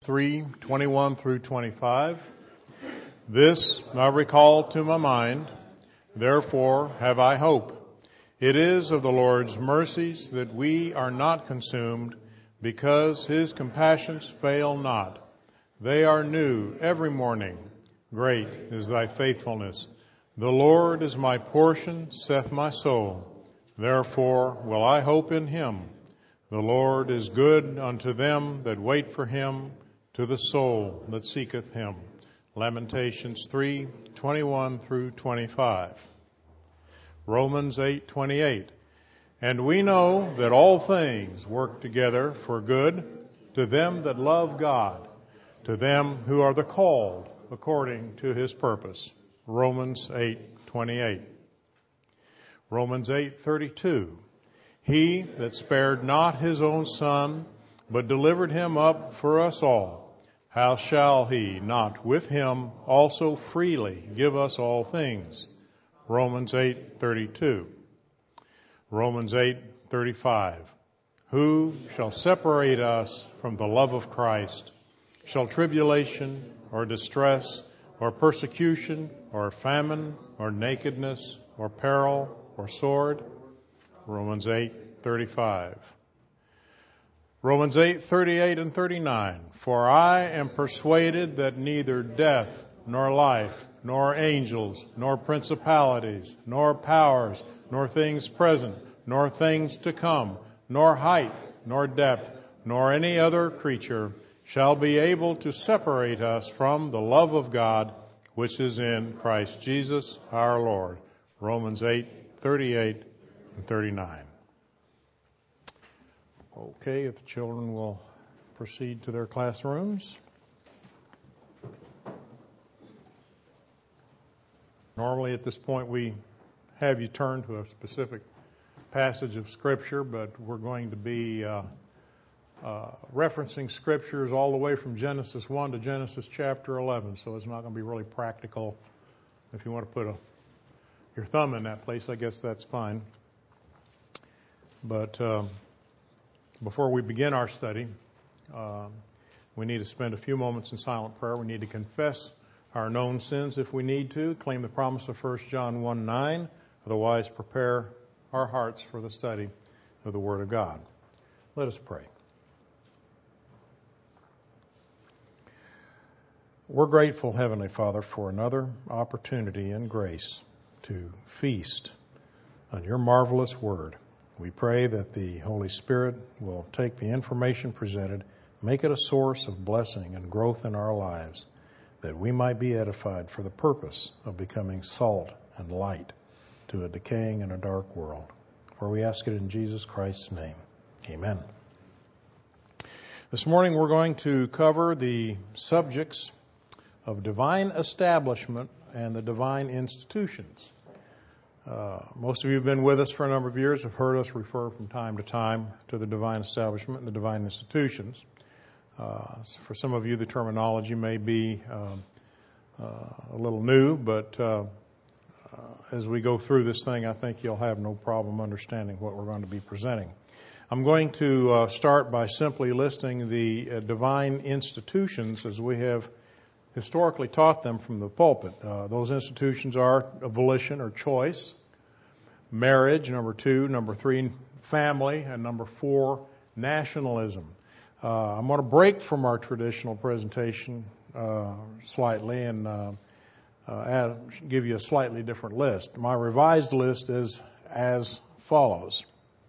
3:21 through 25. This I recall to my mind, therefore have I hope. It is of the Lord's mercies that we are not consumed, because his compassions fail not. They are new every morning. Great is thy faithfulness. The Lord is my portion, saith my soul. Therefore will I hope in him. The Lord is good unto them that wait for him, to the soul that seeketh him. Lamentations 3:21 through 25. Romans 8:28. And we know that all things work together for good to them that love God, to them who are the called according to his purpose. Romans 8:28. Romans 8:32. He that spared not his own son, but delivered him up for us all, how shall he not with him also freely give us all things? Romans 8:32. Romans 8:35. Who shall separate us from the love of Christ? Shall tribulation, or distress, or persecution, or famine, or nakedness, or peril, or sword? Romans 8:35. Romans 8:38 and 39. For I am persuaded that neither death, nor life, nor angels, nor principalities, nor powers, nor things present, nor things to come, nor height, nor depth, nor any other creature shall be able to separate us from the love of God, which is in Christ Jesus our Lord. Romans 8:38 and 39. Okay, if the children will proceed to their classrooms. Normally at this point we have you turn to a specific passage of Scripture, but we're going to be referencing Scriptures all the way from Genesis 1 to Genesis chapter 11, so it's not going to be really practical. If you want to put your thumb in that place, I guess that's fine. But before we begin our study, we need to spend a few moments in silent prayer. We need to confess our known sins if we need to, claim the promise of 1 John 1:9, otherwise prepare our hearts for the study of the Word of God. Let us pray. We're grateful, Heavenly Father, for another opportunity and grace to feast on your marvelous Word. We pray that the Holy Spirit will take the information presented, make it a source of blessing and growth in our lives, that we might be edified for the purpose of becoming salt and light to a decaying and a dark world. For we ask it in Jesus Christ's name. Amen. This morning we're going to cover the subjects of divine establishment and the divine institutions. Most of you have been with us for a number of years, have heard us refer from time to time to the divine establishment and the divine institutions. For some of you, the terminology may be a little new, but as we go through this thing, I think you'll have no problem understanding what we're going to be presenting. I'm going to start by simply listing the divine institutions as we have historically taught them from the pulpit. Those institutions are volition or choice, marriage, number 2, number 3, family, and number 4, nationalism. I'm going to break from our traditional presentation slightly and give you a slightly different list. My revised list is as follows.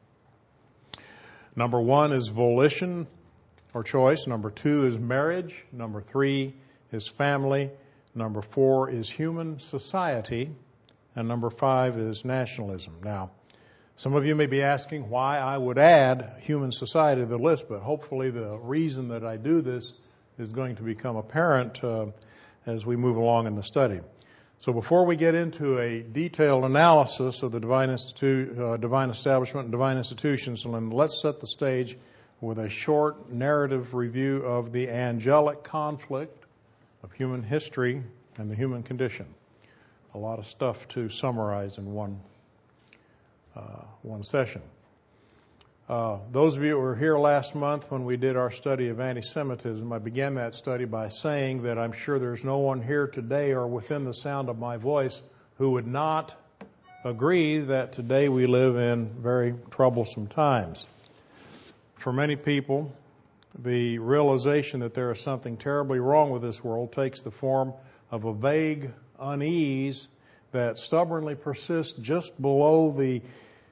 Number 1 is volition or choice. Number 2 is marriage. Number 3 is family. Number 4 is human society. And number 5 is nationalism. Now, some of you may be asking why I would add human society to the list, but hopefully the reason that I do this is going to become apparent as we move along in the study. So before we get into a detailed analysis of the divine establishment and divine institutions, let's set the stage with a short narrative review of the angelic conflict of human history and the human condition. A lot of stuff to summarize in one session. Those of you who were here last month when we did our study of anti-Semitism, I began that study by saying that I'm sure there's no one here today or within the sound of my voice who would not agree that today we live in very troublesome times. For many people, the realization that there is something terribly wrong with this world takes the form of a vague unease that stubbornly persists just below the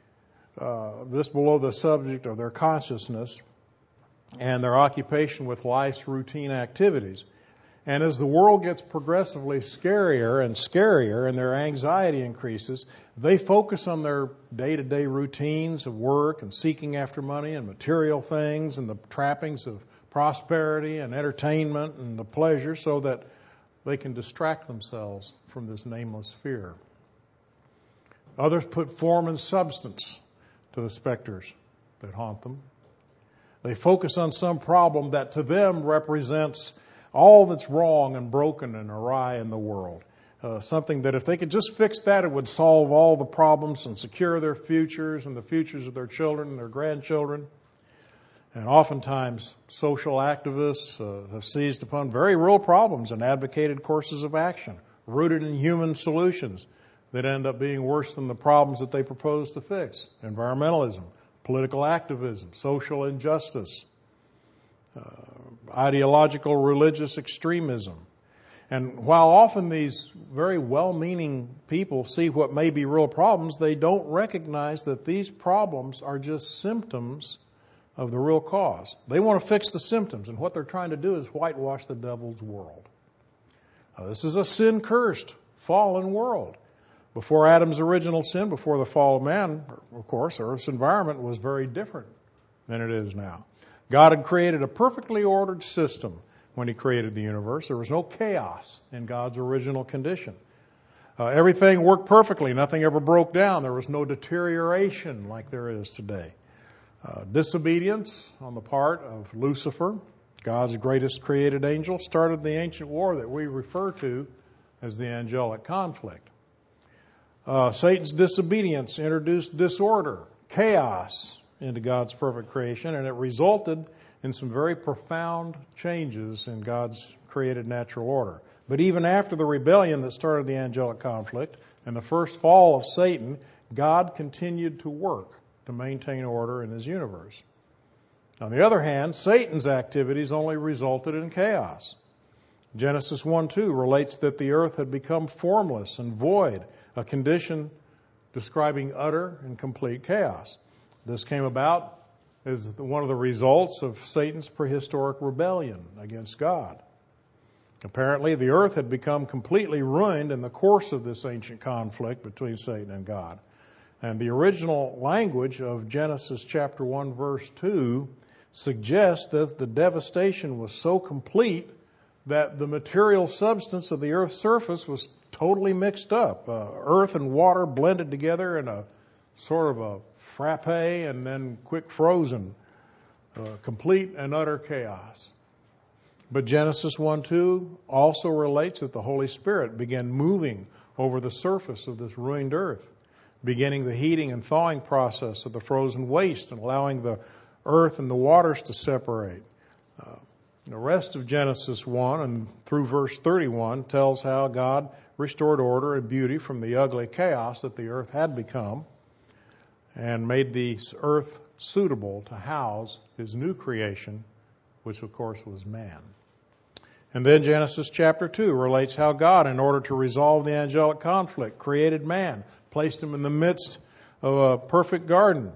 subject of their consciousness and their occupation with life's routine activities. And as the world gets progressively scarier and scarier and their anxiety increases, they focus on their day-to-day routines of work and seeking after money and material things and the trappings of prosperity and entertainment and the pleasure so that they can distract themselves from this nameless fear. Others put form and substance to the specters that haunt them. They focus on some problem that to them represents all that's wrong and broken and awry in the world. Something that if they could just fix that, it would solve all the problems and secure their futures and the futures of their children and their grandchildren. And oftentimes, social activists have seized upon very real problems and advocated courses of action rooted in human solutions that end up being worse than the problems that they propose to fix. Environmentalism, political activism, social injustice, ideological religious extremism. And while often these very well-meaning people see what may be real problems, they don't recognize that these problems are just symptoms of the real cause. They want to fix the symptoms, and what they're trying to do is whitewash the devil's world. This is a sin-cursed, fallen world. Before Adam's original sin, before the fall of man, of course, Earth's environment was very different than it is now. God had created a perfectly ordered system when He created the universe. There was no chaos in God's original condition. Everything worked perfectly. Nothing ever broke down. There was no deterioration like there is today. Disobedience on the part of Lucifer, God's greatest created angel, started the ancient war that we refer to as the angelic conflict. Satan's disobedience introduced disorder, chaos into God's perfect creation, and it resulted in some very profound changes in God's created natural order. But even after the rebellion that started the angelic conflict and the first fall of Satan, God continued to work to maintain order in His universe. On the other hand, Satan's activities only resulted in chaos. Genesis 1:2 relates that the earth had become formless and void, a condition describing utter and complete chaos. This came about as one of the results of Satan's prehistoric rebellion against God. Apparently, the earth had become completely ruined in the course of this ancient conflict between Satan and God. And the original language of Genesis chapter 1, verse 2 suggests that the devastation was so complete that the material substance of the earth's surface was totally mixed up. Earth and water blended together in a sort of a frappe and then quick frozen. Complete and utter chaos. But Genesis 1:2 also relates that the Holy Spirit began moving over the surface of this ruined earth, beginning the heating and thawing process of the frozen waste and allowing the earth and the waters to separate. The rest of Genesis 1 and through verse 31 tells how God restored order and beauty from the ugly chaos that the earth had become and made the earth suitable to house His new creation, which of course was man. And then Genesis chapter 2 relates how God, in order to resolve the angelic conflict, created man, placed him in the midst of a perfect garden,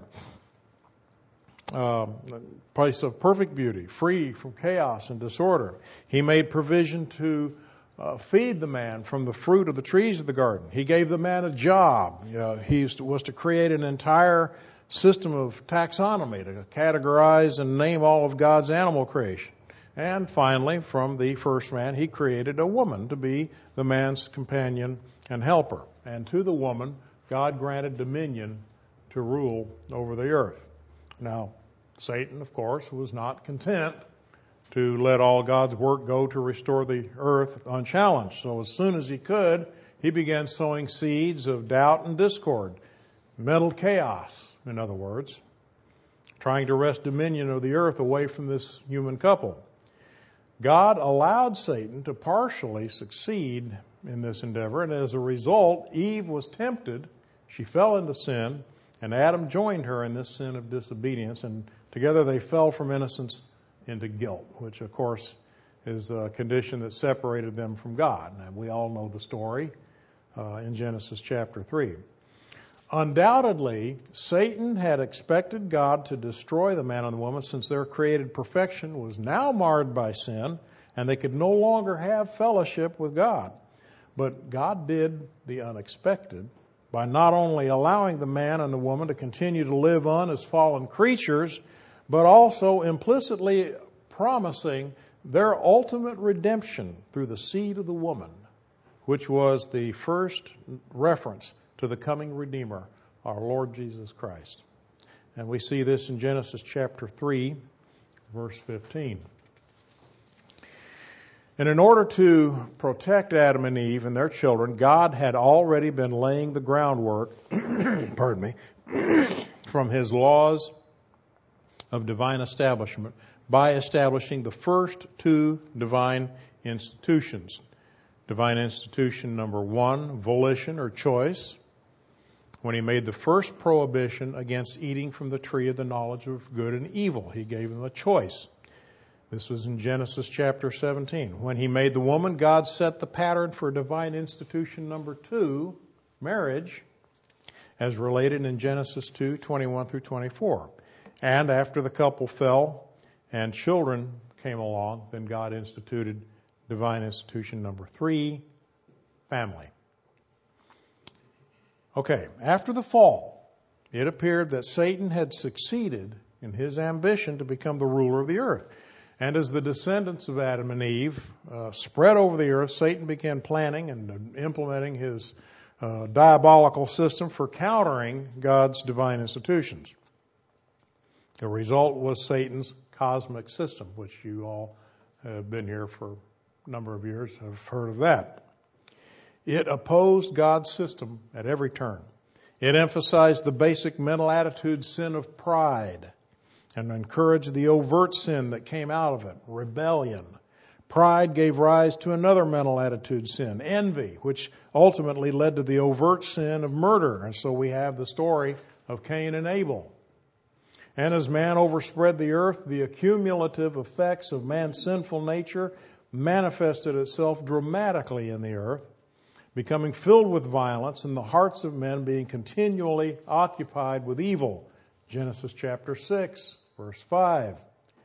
place of perfect beauty, free from chaos and disorder. He made provision to feed the man from the fruit of the trees of the garden. He gave the man a job. He was to create an entire system of taxonomy to categorize and name all of God's animal creation. And finally, from the first man, He created a woman to be the man's companion and helper. And to the woman, God granted dominion to rule over the earth. Now, Satan, of course, was not content to let all God's work go to restore the earth unchallenged. So as soon as he could, he began sowing seeds of doubt and discord, mental chaos, in other words, trying to wrest dominion of the earth away from this human couple. God allowed Satan to partially succeed in this endeavor, and as a result, Eve was tempted. She fell into sin, and Adam joined her in this sin of disobedience, and together they fell from innocence into guilt, which, of course, is a condition that separated them from God. And we all know the story in Genesis chapter 3. Undoubtedly, Satan had expected God to destroy the man and the woman since their created perfection was now marred by sin and they could no longer have fellowship with God. But God did the unexpected by not only allowing the man and the woman to continue to live on as fallen creatures, but also implicitly promising their ultimate redemption through the seed of the woman, which was the first reference to the coming Redeemer, our Lord Jesus Christ. And we see this in Genesis chapter 3, verse 15. And in order to protect Adam and Eve and their children, God had already been laying the groundwork, from His laws of divine establishment by establishing the first two divine institutions. Divine institution number 1, volition or choice, when He made the first prohibition against eating from the tree of the knowledge of good and evil. He gave them a choice. This was in Genesis chapter 17. When He made the woman, God set the pattern for divine institution number 2, marriage, as related in Genesis 2, 21 through 24. And after the couple fell and children came along, then God instituted divine institution number 3, family. Okay, after the fall, it appeared that Satan had succeeded in his ambition to become the ruler of the earth. And as the descendants of Adam and Eve spread over the earth, Satan began planning and implementing his diabolical system for countering God's divine institutions. The result was Satan's cosmic system, which you all have been here for a number of years, have heard of that. It opposed God's system at every turn. It emphasized the basic mental attitude sin of pride and encouraged the overt sin that came out of it, rebellion. Pride gave rise to another mental attitude sin, envy, which ultimately led to the overt sin of murder. And so we have the story of Cain and Abel. And as man overspread the earth, the accumulative effects of man's sinful nature manifested itself dramatically in the earth, becoming filled with violence and the hearts of men being continually occupied with evil. Genesis chapter 6, verse 5.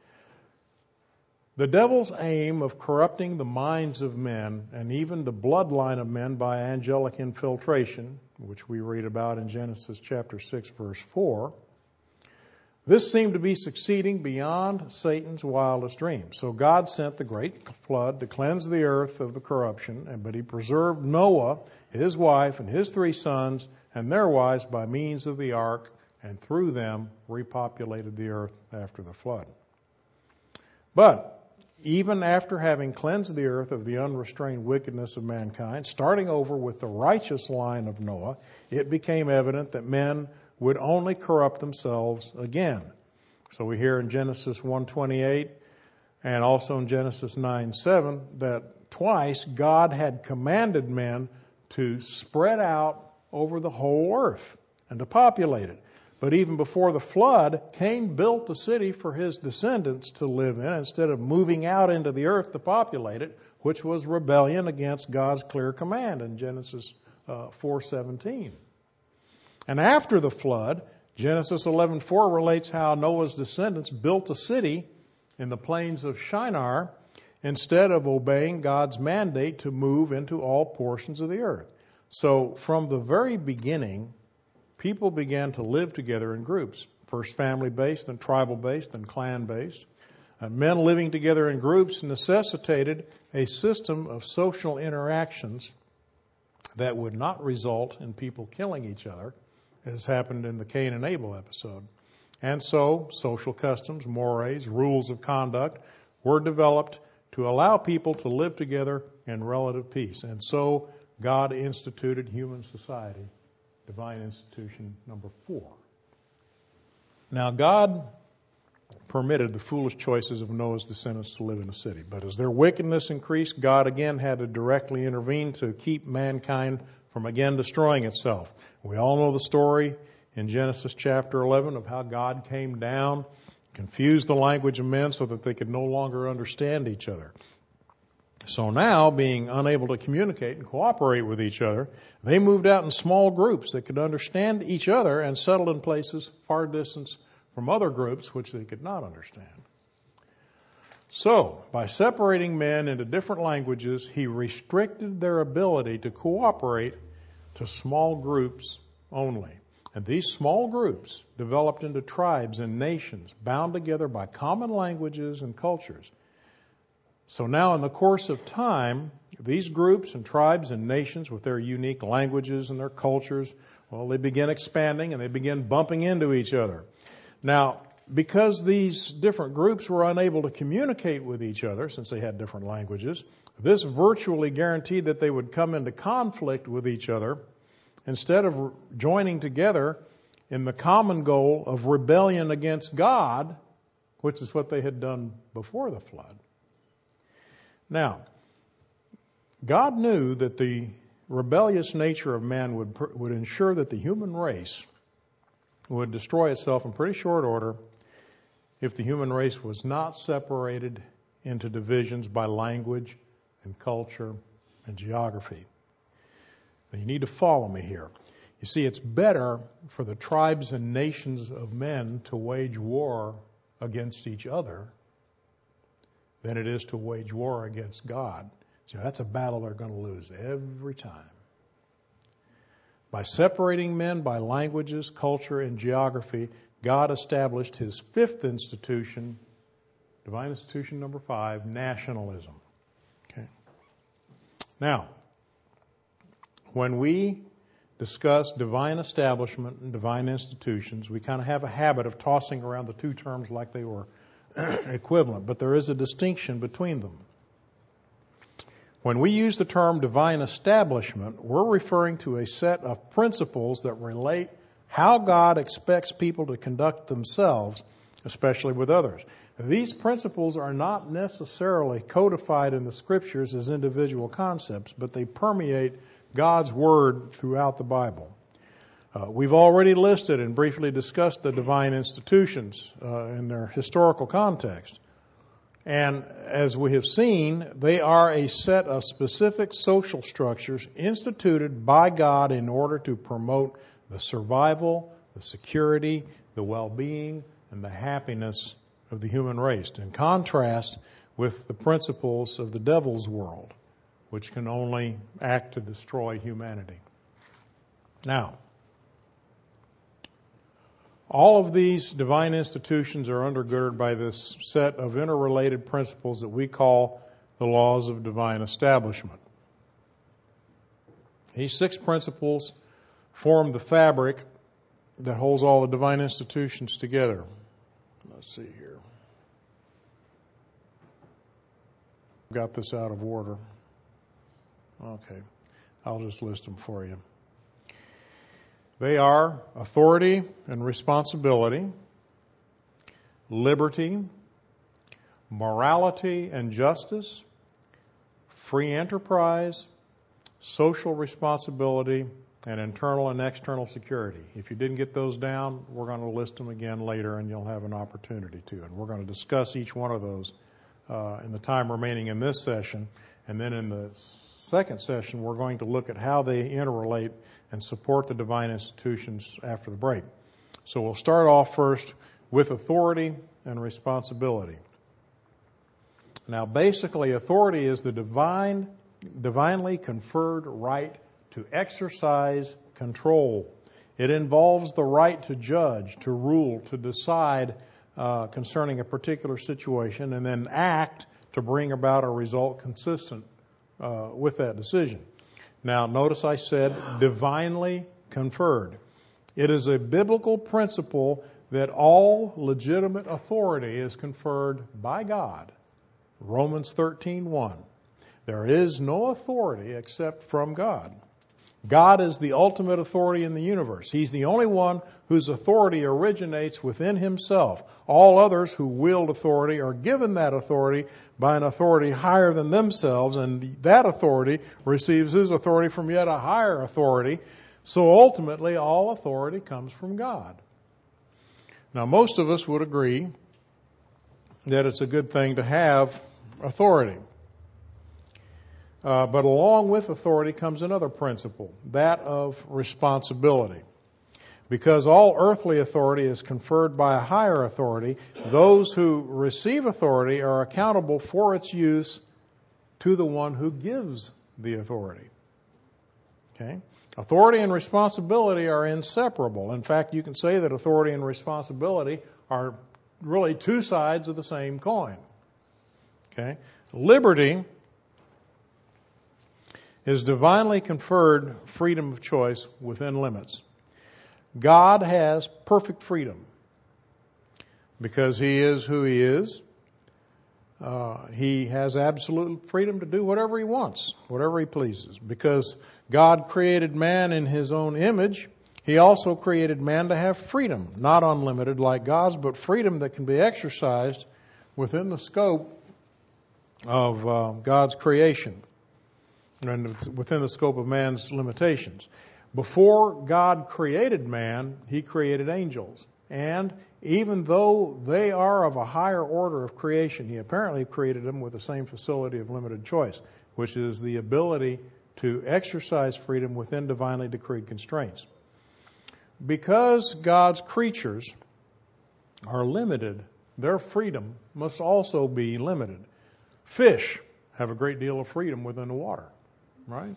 The devil's aim of corrupting the minds of men and even the bloodline of men by angelic infiltration, which we read about in Genesis chapter 6, verse 4, this seemed to be succeeding beyond Satan's wildest dreams. So God sent the great flood to cleanse the earth of the corruption, but He preserved Noah, his wife, and his 3 sons and their wives by means of the ark, and through them repopulated the earth after the flood. But even after having cleansed the earth of the unrestrained wickedness of mankind, starting over with the righteous line of Noah, it became evident that men would only corrupt themselves again. So we hear in Genesis 1:28 and also in Genesis 9:7 that twice God had commanded men to spread out over the whole earth and to populate it. But even before the flood, Cain built the city for his descendants to live in instead of moving out into the earth to populate it, which was rebellion against God's clear command in Genesis 4:17. And after the flood, Genesis 11:4 relates how Noah's descendants built a city in the plains of Shinar instead of obeying God's mandate to move into all portions of the earth. So from the very beginning, people began to live together in groups, first family-based, then tribal-based, then clan-based. Men living together in groups necessitated a system of social interactions that would not result in people killing each other, as happened in the Cain and Abel episode. And so, social customs, mores, rules of conduct were developed to allow people to live together in relative peace. And so, God instituted human society, divine institution number 4. Now, God permitted the foolish choices of Noah's descendants to live in the city. But as their wickedness increased, God again had to directly intervene to keep mankind from again destroying itself. We all know the story in Genesis chapter 11 of how God came down, confused the language of men so that they could no longer understand each other. So now, being unable to communicate and cooperate with each other, they moved out in small groups that could understand each other and settled in places far distant from other groups which they could not understand. So, by separating men into different languages, he restricted their ability to cooperate to small groups only. And these small groups developed into tribes and nations bound together by common languages and cultures. So now in the course of time, these groups and tribes and nations with their unique languages and their cultures, well, they begin expanding and they begin bumping into each other. Now, because these different groups were unable to communicate with each other since they had different languages, this virtually guaranteed that they would come into conflict with each other instead of joining together in the common goal of rebellion against God, which is what they had done before the flood. Now, God knew that the rebellious nature of man would ensure that the human race would destroy itself in pretty short order if the human race was not separated into divisions by language and culture and geography. Now, you need to follow me here. You see, it's better for the tribes and nations of men to wage war against each other than it is to wage war against God. So that's a battle they're going to lose every time. By separating men by languages, culture, and geography, God established his fifth institution, divine institution number 5, nationalism. Okay. Now, when we discuss divine establishment and divine institutions, we kind of have a habit of tossing around the two terms like they were equivalent, but there is a distinction between them. When we use the term divine establishment, we're referring to a set of principles that relate how God expects people to conduct themselves, especially with others. These principles are not necessarily codified in the Scriptures as individual concepts, but they permeate God's Word throughout the Bible. We've already listed and briefly discussed the divine institutions in their historical context. And as we have seen, they are a set of specific social structures instituted by God in order to promote the survival, the security, the well-being, and the happiness of the human race, in contrast with the principles of the devil's world, which can only act to destroy humanity. Now, all of these divine institutions are undergirded by this set of interrelated principles that we call the laws of divine establishment. These 6 principles form the fabric that holds all the divine institutions together. Let's see here. Got this out of order. Okay, I'll just list them for you. They are authority and responsibility, liberty, morality and justice, free enterprise, social responsibility, and internal and external security. If you didn't get those down, we're going to list them again later and you'll have an opportunity to. And we're going to discuss each one of those in the time remaining in this session. And then in the second session, we're going to look at how they interrelate and support the divine institutions after the break. So we'll start off first with authority and responsibility. Now, basically, authority is the divinely conferred right to exercise control. It involves the right to judge, to rule, to decide concerning a particular situation, and then act to bring about a result consistent with that decision. Now, notice I said divinely conferred. It is a biblical principle that all legitimate authority is conferred by God. Romans 13:1. There is no authority except from God. God is the ultimate authority in the universe. He's the only one whose authority originates within himself. All others who wield authority are given that authority by an authority higher than themselves, and that authority receives his authority from yet a higher authority. So ultimately, all authority comes from God. Now, most of us would agree that it's a good thing to have authority. But along with authority comes another principle, that of responsibility. Because all earthly authority is conferred by a higher authority, those who receive authority are accountable for its use to the one who gives the authority. Okay? Authority and responsibility are inseparable. In fact, you can say that authority and responsibility are really two sides of the same coin. Okay? Liberty is divinely conferred freedom of choice within limits. God has perfect freedom because He is who He is. He has absolute freedom to do whatever He wants, whatever He pleases. Because God created man in His own image, He also created man to have freedom, not unlimited like God's, but freedom that can be exercised within the scope of God's creation and within the scope of man's limitations. Before God created man, He created angels. And even though they are of a higher order of creation, He apparently created them with the same facility of limited choice, which is the ability to exercise freedom within divinely decreed constraints. Because God's creatures are limited, their freedom must also be limited. Fish have a great deal of freedom within the water, right?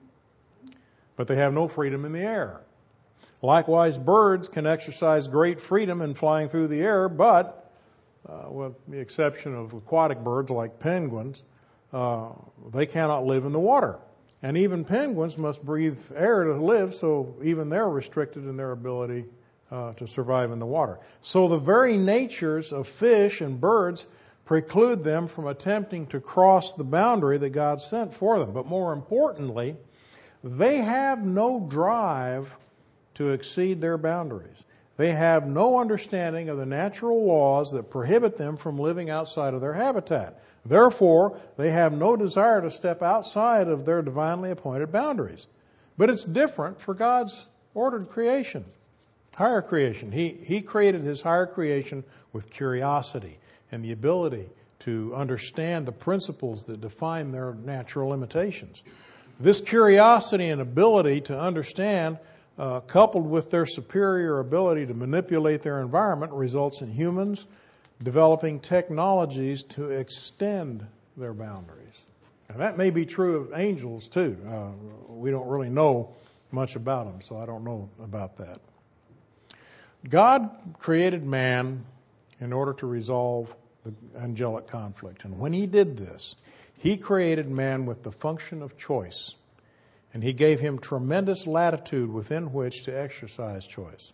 But they have no freedom in the air. Likewise, birds can exercise great freedom in flying through the air, but with the exception of aquatic birds like penguins, they cannot live in the water. And even penguins must breathe air to live, so even they're restricted in their ability to survive in the water. So the very natures of fish and birds preclude them from attempting to cross the boundary that God sent for them. But more importantly, they have no drive to exceed their boundaries. They have no understanding of the natural laws that prohibit them from living outside of their habitat. Therefore, they have no desire to step outside of their divinely appointed boundaries. But it's different for God's ordered creation, higher creation. He created His higher creation with curiosity and the ability to understand the principles that define their natural limitations. This curiosity and ability to understand, coupled with their superior ability to manipulate their environment, results in humans developing technologies to extend their boundaries. And that may be true of angels too. We don't really know much about them, so I don't know about that. God created man in order to resolve the angelic conflict. And when He did this, He created man with the function of choice. And He gave him tremendous latitude within which to exercise choice.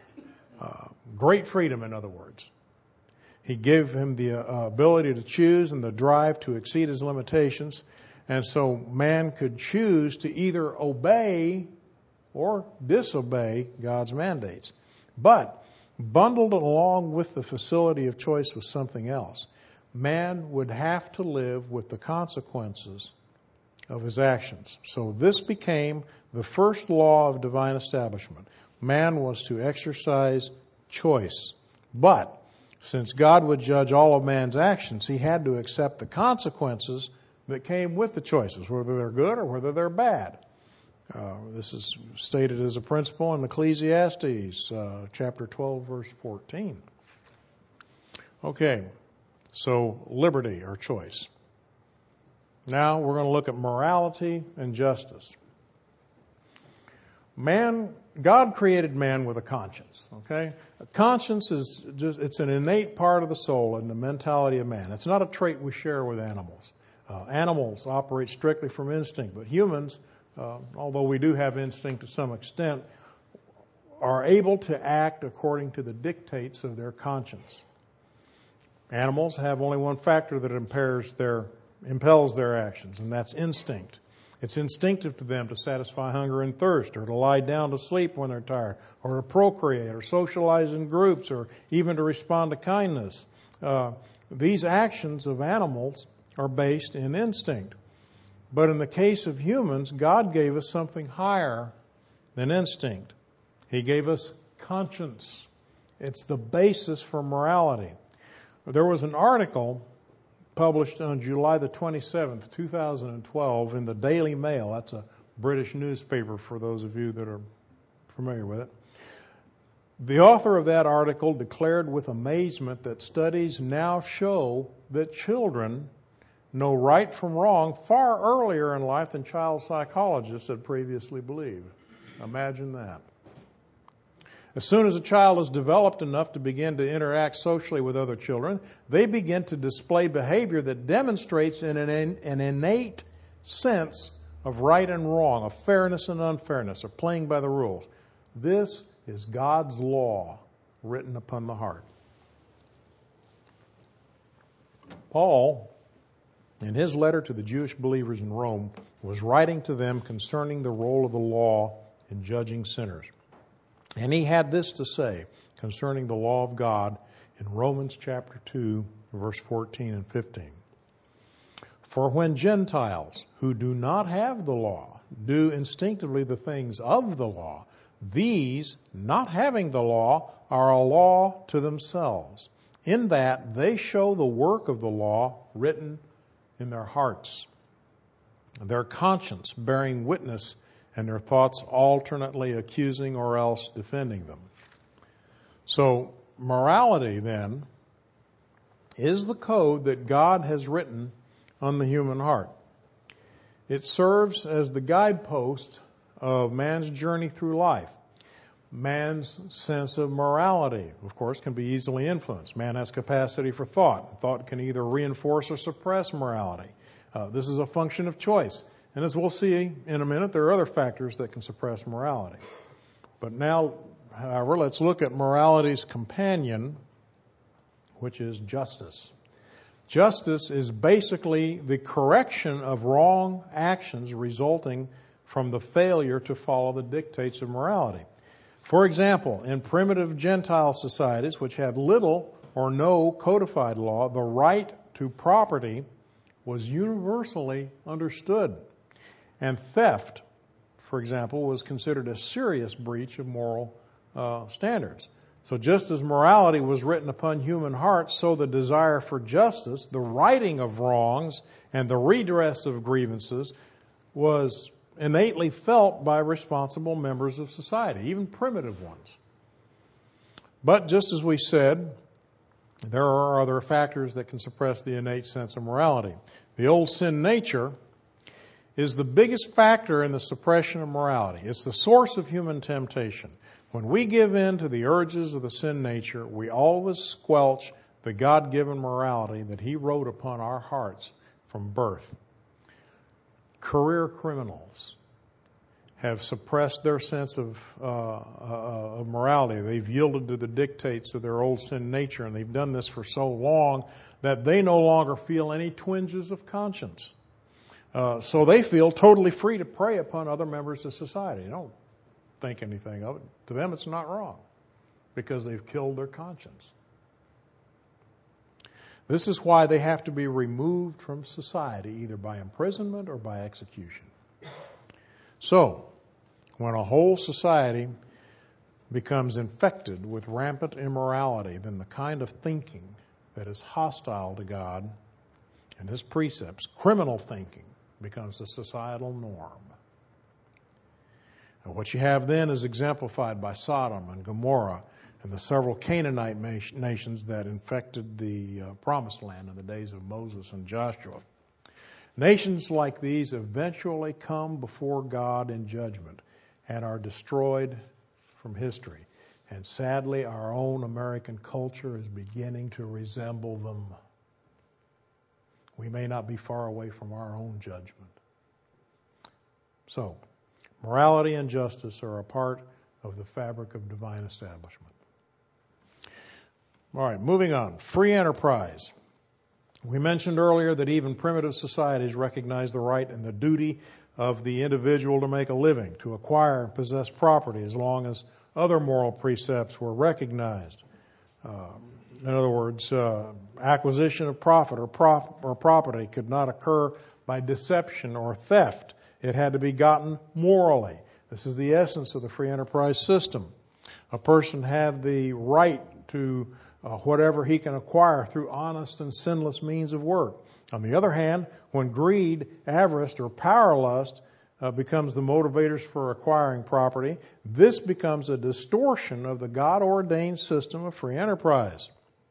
Great freedom, in other words. He gave him the ability to choose and the drive to exceed his limitations. And so man could choose to either obey or disobey God's mandates. But bundled along with the facility of choice was something else. Man would have to live with the consequences of his actions. So this became the first law of divine establishment. Man was to exercise choice. But since God would judge all of man's actions, He had to accept the consequences that came with the choices, whether they're good or whether they're bad. This is stated as a principle in Ecclesiastes chapter 12, verse 14. Okay, so liberty or choice. Now we're going to look at morality and justice. God created man with a conscience, okay? A conscience it's an innate part of the soul and the mentality of man. It's not a trait we share with animals. Animals operate strictly from instinct, but humans, although we do have instinct to some extent, are able to act according to the dictates of their conscience. Animals have only one factor that impels their actions, and that's instinct. It's instinctive to them to satisfy hunger and thirst, or to lie down to sleep when they're tired, or to procreate, or socialize in groups, or even to respond to kindness. These actions of animals are based in instinct. But in the case of humans, God gave us something higher than instinct. He gave us conscience. It's the basis for morality. There was an article published on July the 27th, 2012 in the Daily Mail. That's a British newspaper for those of you that are familiar with it. The author of that article declared with amazement that studies now show that children know right from wrong far earlier in life than child psychologists had previously believed. Imagine that. As soon as a child is developed enough to begin to interact socially with other children, they begin to display behavior that demonstrates an innate sense of right and wrong, of fairness and unfairness, of playing by the rules. This is God's law written upon the heart. Paul, in his letter to the Jewish believers in Rome, was writing to them concerning the role of the law in judging sinners. And he had this to say concerning the law of God in Romans chapter 2, verse 14 and 15. For when Gentiles who do not have the law do instinctively the things of the law, these, not having the law, are a law to themselves, in that they show the work of the law written in their hearts, their conscience bearing witness, and their thoughts alternately accusing or else defending them. So, morality, then, is the code that God has written on the human heart. It serves as the guidepost of man's journey through life. Man's sense of morality, of course, can be easily influenced. Man has capacity for thought. Thought can either reinforce or suppress morality. This is a function of choice. And as we'll see in a minute, there are other factors that can suppress morality. But now, however, let's look at morality's companion, which is justice. Justice is basically the correction of wrong actions resulting from the failure to follow the dictates of morality. For example, in primitive Gentile societies, which had little or no codified law, the right to property was universally understood. And theft, for example, was considered a serious breach of moral standards. So just as morality was written upon human hearts, so the desire for justice, the righting of wrongs, and the redress of grievances was innately felt by responsible members of society, even primitive ones. But just as we said, there are other factors that can suppress the innate sense of morality. The old sin nature is the biggest factor in the suppression of morality. It's the source of human temptation. When we give in to the urges of the sin nature, we always squelch the God-given morality that He wrote upon our hearts from birth. Career criminals have suppressed their sense of morality. They've yielded to the dictates of their old sin nature, and they've done this for so long that they no longer feel any twinges of conscience. So they feel totally free to prey upon other members of society. They don't think anything of it. To them, it's not wrong because they've killed their conscience. This is why they have to be removed from society, either by imprisonment or by execution. So, when a whole society becomes infected with rampant immorality, then the kind of thinking that is hostile to God and His precepts, criminal thinking, becomes the societal norm. And what you have then is exemplified by Sodom and Gomorrah and the several Canaanite nations that infected the Promised Land in the days of Moses and Joshua. Nations like these eventually come before God in judgment and are destroyed from history. And sadly, our own American culture is beginning to resemble them. We may not be far away from our own judgment. So, morality and justice are a part of the fabric of divine establishment. All right, moving on. Free enterprise. We mentioned earlier that even primitive societies recognized the right and the duty of the individual to make a living, to acquire and possess property, as long as other moral precepts were recognized. In other words, acquisition of profit or property could not occur by deception or theft. It had to be gotten morally. This is the essence of the free enterprise system. A person had the right to whatever he can acquire through honest and sinless means of work. On the other hand, when greed, avarice, or power lust becomes the motivators for acquiring property, this becomes a distortion of the God-ordained system of free enterprise.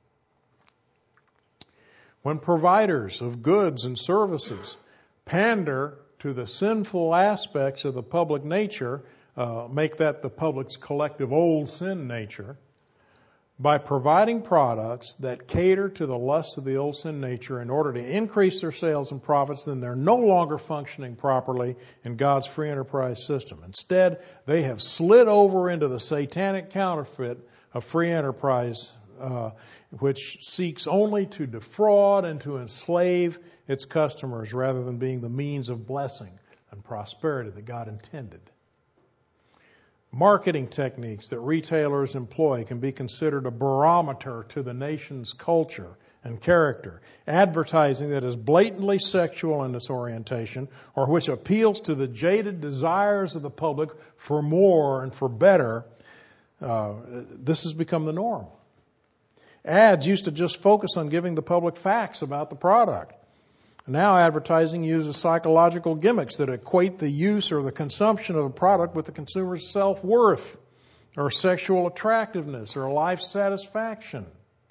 When providers of goods and services pander to the sinful aspects of the public nature, make that the public's collective old sin nature, by providing products that cater to the lusts of the old sin nature in order to increase their sales and profits, then they're no longer functioning properly in God's free enterprise system. Instead, they have slid over into the satanic counterfeit of free enterprise, which seeks only to defraud and to enslave its customers rather than being the means of blessing and prosperity that God intended. Marketing techniques that retailers employ can be considered a barometer to the nation's culture and character. Advertising that is blatantly sexual in its orientation, or which appeals to the jaded desires of the public for more and for better, this has become the norm. Ads used to just focus on giving the public facts about the product. Now advertising uses psychological gimmicks that equate the use or the consumption of a product with the consumer's self-worth or sexual attractiveness or life satisfaction.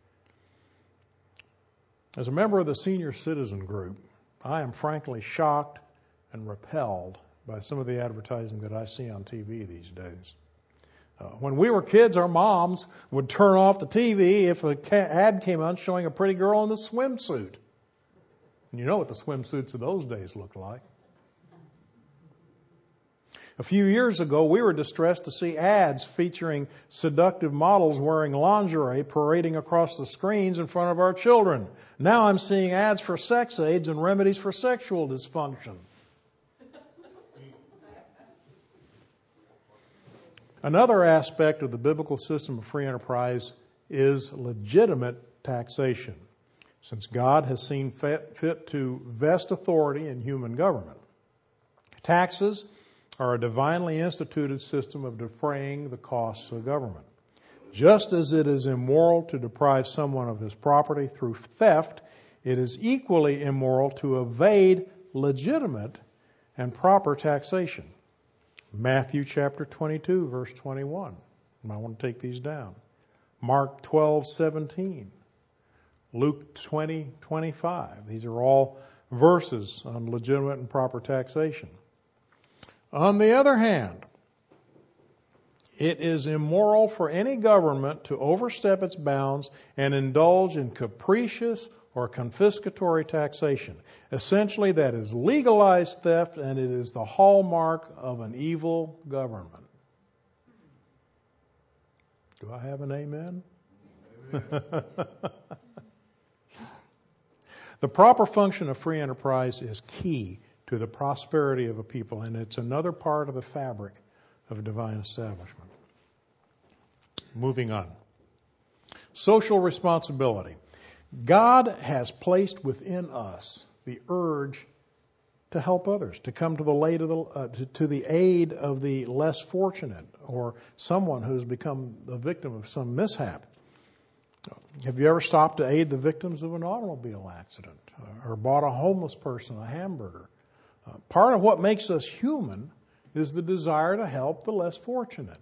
As a member of the senior citizen group, I am frankly shocked and repelled by some of the advertising that I see on TV these days. When we were kids, our moms would turn off the TV if an ad came on showing a pretty girl in a swimsuit. And you know what the swimsuits of those days looked like. A few years ago, we were distressed to see ads featuring seductive models wearing lingerie parading across the screens in front of our children. Now I'm seeing ads for sex aids and remedies for sexual dysfunction. Another aspect of the biblical system of free enterprise is legitimate taxation, since God has seen fit to vest authority in human government. Taxes are a divinely instituted system of defraying the costs of government. Just as it is immoral to deprive someone of his property through theft, it is equally immoral to evade legitimate and proper taxation. Matthew chapter 22, verse 21. You might want to take these down. Mark 12:17. Luke 20:25. These are all verses on legitimate and proper taxation. On the other hand, it is immoral for any government to overstep its bounds and indulge in capricious or confiscatory taxation. Essentially, that is legalized theft, and it is the hallmark of an evil government. Do I have an amen? Amen. The proper function of free enterprise is key to the prosperity of a people, and it's another part of the fabric of a divine establishment. Moving on. Social responsibility. God has placed within us the urge to help others, to come to the aid of the less fortunate or someone who's become the victim of some mishap. Have you ever stopped to aid the victims of an automobile accident or bought a homeless person a hamburger? Part of what makes us human is the desire to help the less fortunate.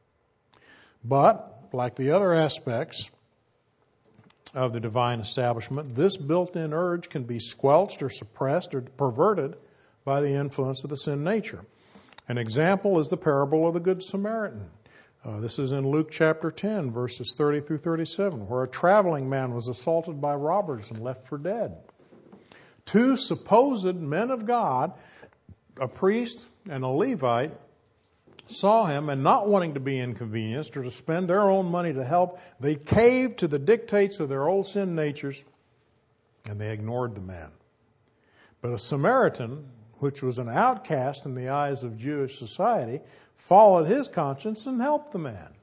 But, like the other aspects of the divine establishment, this built-in urge can be squelched or suppressed or perverted by the influence of the sin nature. An example is the parable of the Good Samaritan. This is in Luke chapter 10, verses 30 through 37, where a traveling man was assaulted by robbers and left for dead. Two supposed men of God, a priest and a Levite, saw him, and not wanting to be inconvenienced or to spend their own money to help, they caved to the dictates of their old sin natures and they ignored the man. But a Samaritan, which was an outcast in the eyes of Jewish society, followed his conscience and helped the man.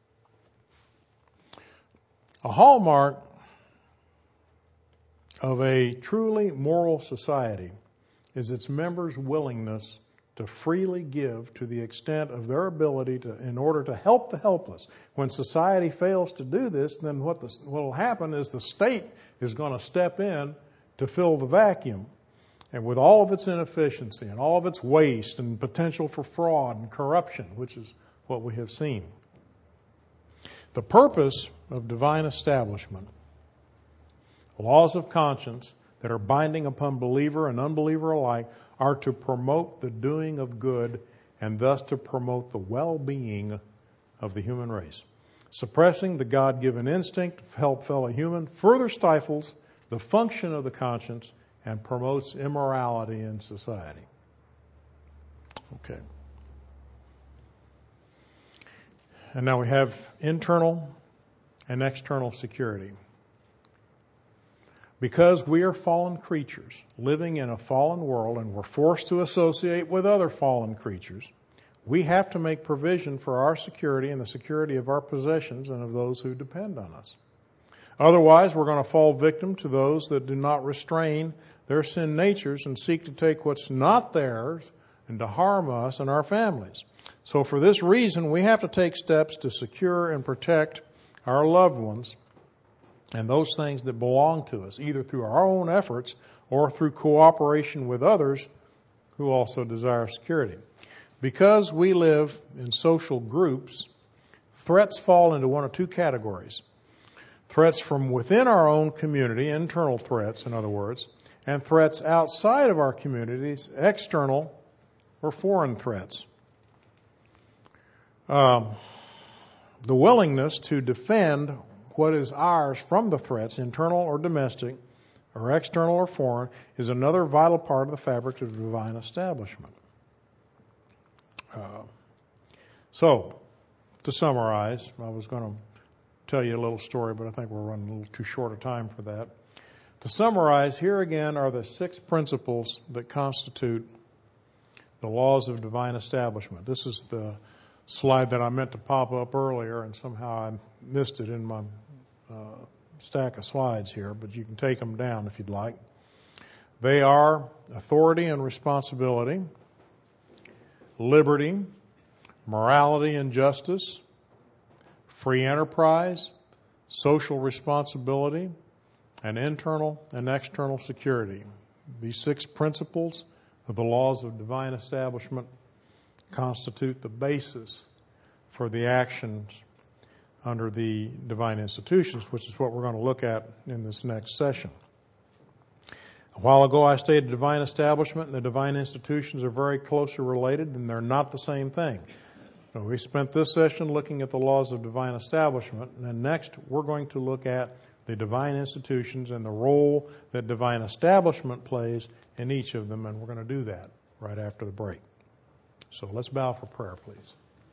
A hallmark of a truly moral society is its members' willingness to freely give to the extent of their ability in order to help the helpless. When society fails to do this, then what will happen is the state is going to step in to fill the vacuum. And with all of its inefficiency and all of its waste and potential for fraud and corruption, which is what we have seen. The purpose of divine establishment, laws of conscience that are binding upon believer and unbeliever alike, are to promote the doing of good and thus to promote the well-being of the human race. Suppressing the God-given instinct to help fellow human further stifles the function of the conscience and promotes immorality in society. Okay. And now we have internal and external security. Because we are fallen creatures living in a fallen world and we're forced to associate with other fallen creatures, we have to make provision for our security and the security of our possessions and of those who depend on us. Otherwise, we're going to fall victim to those that do not restrain their sin natures and seek to take what's not theirs and to harm us and our families. So for this reason, we have to take steps to secure and protect our loved ones and those things that belong to us, either through our own efforts or through cooperation with others who also desire security. Because we live in social groups, threats fall into one of two categories. Threats from within our own community, internal threats, in other words, and threats outside of our communities, external or foreign threats. The willingness to defend what is ours from the threats, internal or domestic, or external or foreign, is another vital part of the fabric of divine establishment. So, to summarize, I was going to tell you a little story, but I think we're running a little too short a time for that. To summarize, here again are the 6 principles that constitute the laws of divine establishment. This is the slide that I meant to pop up earlier, and somehow I missed it in my stack of slides here, but you can take them down if you'd like. They are authority and responsibility, liberty, morality and justice, free enterprise, social responsibility, and internal and external security. These 6 principles of the laws of divine establishment constitute the basis for the actions under the divine institutions, which is what we're going to look at in this next session. A while ago I stated divine establishment and the divine institutions are very closely related, and they're not the same thing. So we spent this session looking at the laws of divine establishment, and then next we're going to look at the divine institutions and the role that divine establishment plays in each of them, and we're going to do that right after the break. So let's bow for prayer, please.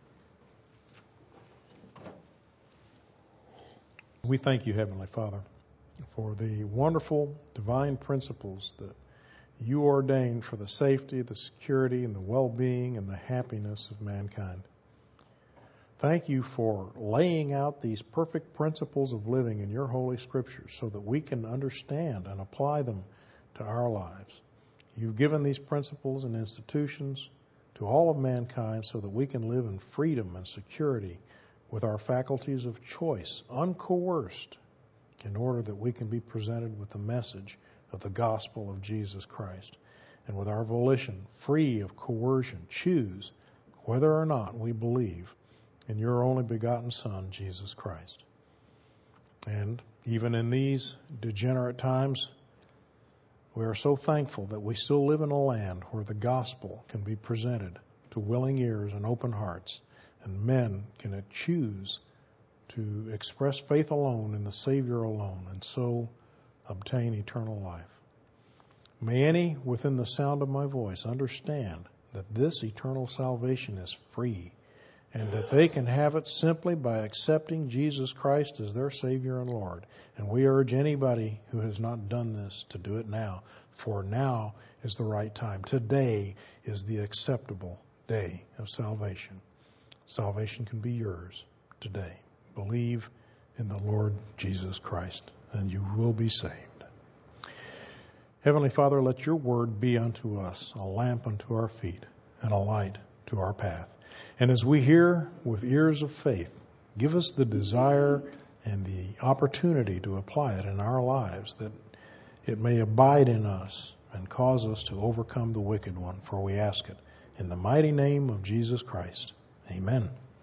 We thank you, Heavenly Father, for the wonderful divine principles that you ordained for the safety, the security, and the well-being and the happiness of mankind. Thank you for laying out these perfect principles of living in your Holy Scriptures so that we can understand and apply them to our lives. You've given these principles and institutions to all of mankind so that we can live in freedom and security with our faculties of choice, uncoerced, in order that we can be presented with the message of the gospel of Jesus Christ. And with our volition, free of coercion, choose whether or not we believe in your only begotten Son, Jesus Christ. And even in these degenerate times, we are so thankful that we still live in a land where the gospel can be presented to willing ears and open hearts, and men can choose to express faith alone in the Savior alone, and so obtain eternal life. May any within the sound of my voice understand that this eternal salvation is free and that they can have it simply by accepting Jesus Christ as their Savior and Lord. And we urge anybody who has not done this to do it now, for now is the right time. Today is the acceptable day of salvation. Salvation can be yours today. Believe in the Lord Jesus Christ, and you will be saved. Heavenly Father, let your word be unto us a lamp unto our feet and a light to our path. And as we hear with ears of faith, give us the desire and the opportunity to apply it in our lives, that it may abide in us and cause us to overcome the wicked one. For we ask it in the mighty name of Jesus Christ. Amen.